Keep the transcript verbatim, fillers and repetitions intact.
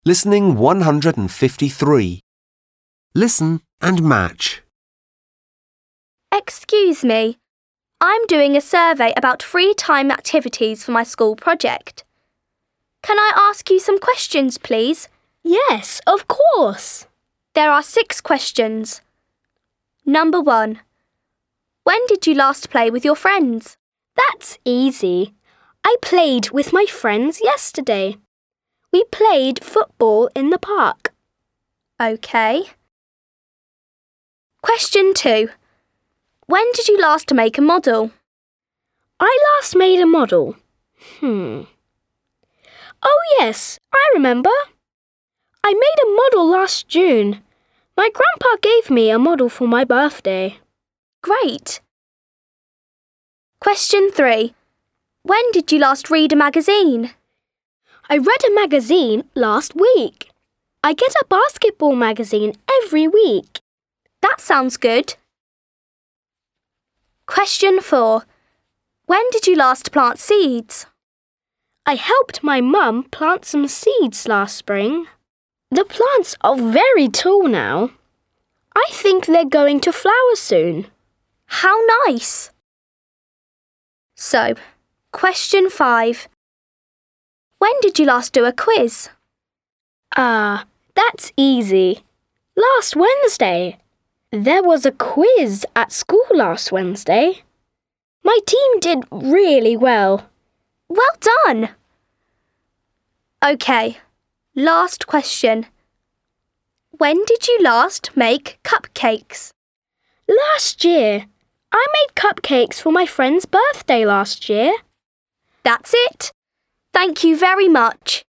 Listening one hundred fifty-three. Listen and match. Excuse me, I'm doing a survey about free time activities for my school project. Can I ask you some questions, please? Yes, of course. There are six questions. Number one. When did you last play with your friends? That's easy. I played with my friends yesterday. We played football in the park. OK. Question two. When did you last make a model? I last made a model. Hmm. Oh yes, I remember. I made a model last June. My grandpa gave me a model for my birthday. Great. Question three. When did you last read a magazine? I read a magazine last week. I get a basketball magazine every week. That sounds good. Question four. When did you last plant seeds? I helped my mum plant some seeds last spring. The plants are very tall now. I think they're going to flower soon. How nice! So, question five. When did you last do a quiz? Ah, that's easy. Last Wednesday. There was a quiz at school last Wednesday. My team did really well. Well done! OK, last question. When did you last make cupcakes? Last year. I made cupcakes for my friend's birthday last year. That's it. Thank you very much.